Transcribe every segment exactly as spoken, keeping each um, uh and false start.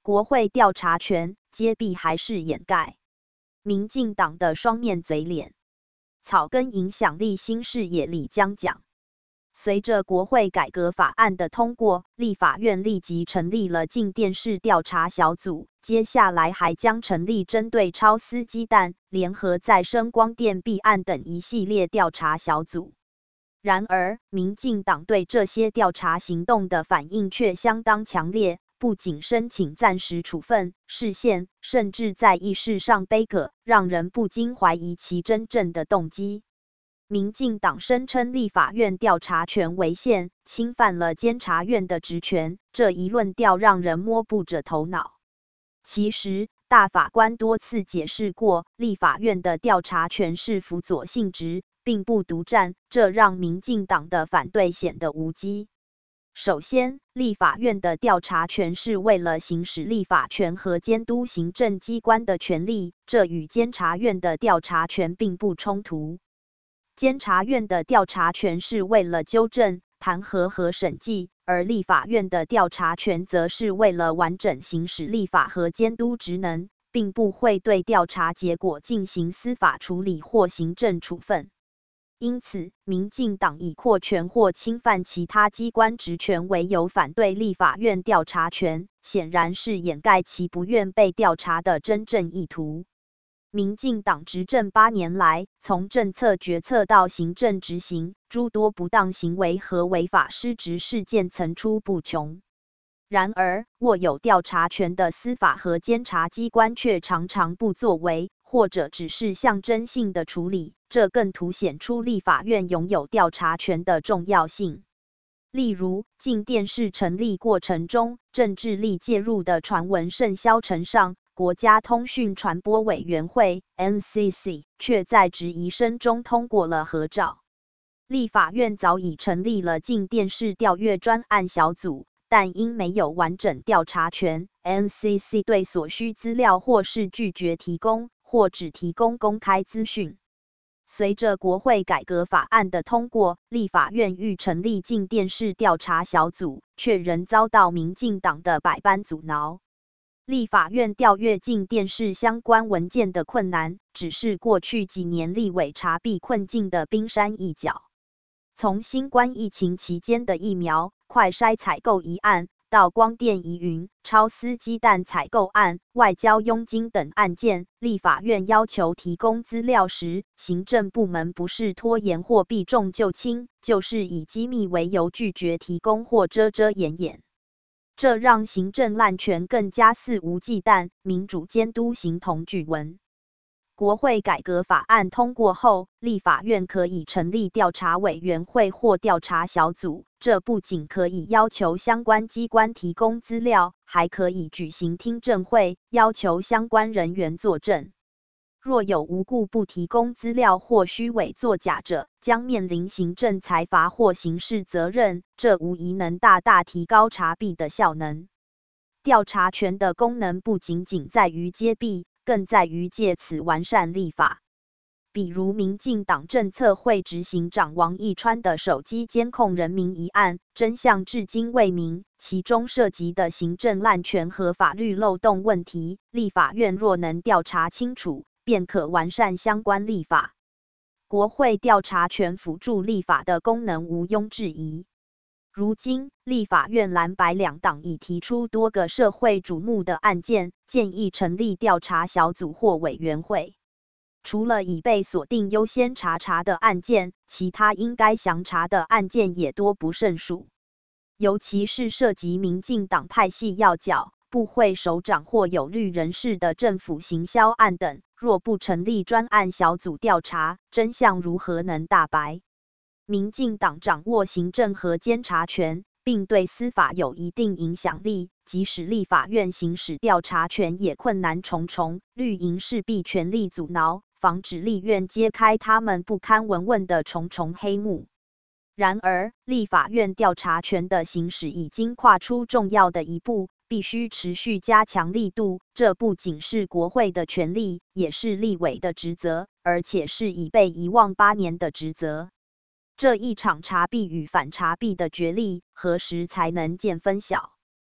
国会调查权揭弊还是掩盖？民进党的双面嘴脸。草根影响力新视野里将讲。随着国会改革法案的通过，立法院立即成立了静电视调查小组，接下来还将成立针对超丝鸡蛋、联合再生光电弊案等一系列调查小组。然而，民进党对这些调查行动的反应却相当强烈，不仅申请暂时处分、释宪，甚至在议事上杯葛，让人不禁怀疑其真正的动机。民进党声称立法院调查权违宪，侵犯了监察院的职权，这一论调让人摸不着头脑。其实，大法官多次解释过，立法院的调查权是辅佐性质，并不独占，这让民进党的反对显得无稽。首先，立法院的调查权是为了行使立法权和监督行政机关的权利，这与监察院的调查权并不冲突。监察院的调查权是为了纠正、弹劾和审计，而立法院的调查权则是为了完整行使立法和监督职能，并不会对调查结果进行司法处理或行政处分。因此，民进党以扩权或侵犯其他机关职权为由反对立法院调查权，显然是掩盖其不愿被调查的真正意图。民进党执政八年来，从政策决策到行政执行，诸多不当行为和违法失职事件层出不穷。然而，握有调查权的司法和监察机关却常常不作为，或者只是象征性的处理，这更凸显出立法院拥有调查权的重要性。例如，静电视成立过程中，政治力介入的传闻甚嚣尘上，国家通讯传播委员会 N C C 却在质疑声中通过了核照。立法院早已成立了静电视调阅专案小组，但因没有完整调查权 ，N C C 对所需资料或是拒绝提供，或只提供公开资讯。随着国会改革法案的通过，立法院欲成立静电视调查小组，却仍遭到民进党的百般阻挠。立法院调阅静电视相关文件的困难，只是过去几年立委查弊困境的冰山一角。从新冠疫情期间的疫苗、快筛采购一案，到光电疑云、超丝鸡蛋采购案、外交佣金等案件，立法院要求提供资料时，行政部门不是拖延或避重就轻，就是以机密为由拒绝提供或遮遮掩掩。这让行政滥权更加肆无忌惮，民主监督形同具文。国会改革法案通过后，立法院可以成立调查委员会或调查小组，这不仅可以要求相关机关提供资料，还可以举行听证会，要求相关人员作证。若有无故不提供资料或虚伪作假者，将面临行政裁罚或刑事责任，这无疑能大大提高查弊的效能。调查权的功能不仅仅在于揭弊，更在于借此完善立法。比如民进党政策会执行长王义川的手机监控人民一案，真相至今未明，其中涉及的行政滥权和法律漏洞问题，立法院若能调查清楚，便可完善相关立法。国会调查权辅助立法的功能毋庸置疑。如今，立法院蓝白两党已提出多个社会瞩目的案件，建议成立调查小组或委员会。除了已被锁定优先查查的案件，其他应该详查的案件也多不胜数。尤其是涉及民进党派系要角、部会首长或有绿人士的政府行销案等，若不成立专案小组调查，真相如何能大白？民进党掌握行政和监察权，并对司法有一定影响力，即使立法院行使调查权也困难重重，绿营势必全力阻挠，防止立院揭开他们不堪闻问的重重黑幕。然而，立法院调查权的行使已经跨出重要的一步，必须持续加强力度，这不仅是国会的权利，也是立委的职责，而且是已被遗忘八年的职责。这一场查弊与反查弊的角力，何时才能见分晓？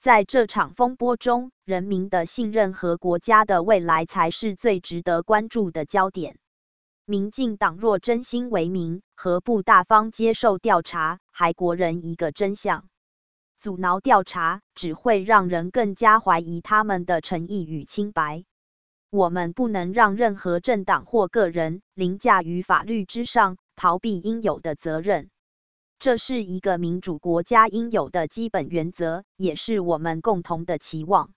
在这场风波中，人民的信任和国家的未来才是最值得关注的焦点。民进党若真心为民，何不大方接受调查，还国人一个真相？阻挠调查，只会让人更加怀疑他们的诚意与清白。我们不能让任何政党或个人凌驾于法律之上，逃避应有的责任。这是一个民主国家应有的基本原则，也是我们共同的期望。